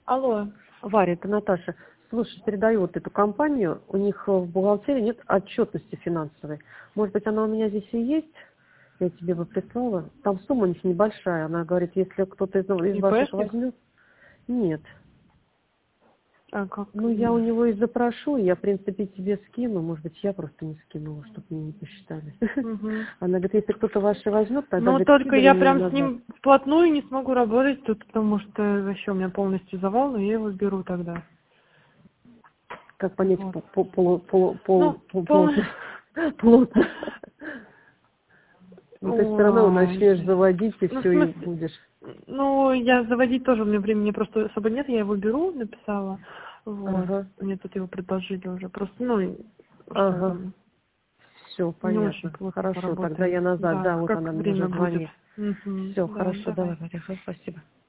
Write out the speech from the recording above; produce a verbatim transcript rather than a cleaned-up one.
Алло. Варя, это Наташа. Слушай, передаю вот эту компанию, у них в бухгалтерии нет отчетности финансовой. Может быть, она у меня здесь и есть? Я тебе бы прислала. Там сумма у них небольшая. Она говорит, если кто-то из, из ваших ИПшник? возьмет... Нет. А как? Ну, я у него и запрошу, я, в принципе, тебе скину. Может быть, я просто не скинула, чтобы мне не посчитали. Угу. Она говорит, если кто-то ваши возьмет, тогда, Ну, говорит, только скидывай я мне прям с назад. ним вплотную не смогу работать тут, потому что вообще у меня полностью завал, но я его беру тогда. Как понять Вот. по- по- полу- полу- Ну, пол- пол- пол... плотность? Плотно. Ну, ты все равно Ой. начнешь заводить, и Ну, в все, и смысле, будешь. ну, я заводить тоже, у меня времени просто особо нет, я его беру, написала. Вот. Ага, Мне тут его предложили уже. Просто, ну, что ага. там, Все, не очень понятно. плотно Хорошо, тогда поработаем. я назад. Да, Да, вот как она мне уже время будет. звонит. Угу. Все, Да, хорошо, давай, давай. Варя, спасибо.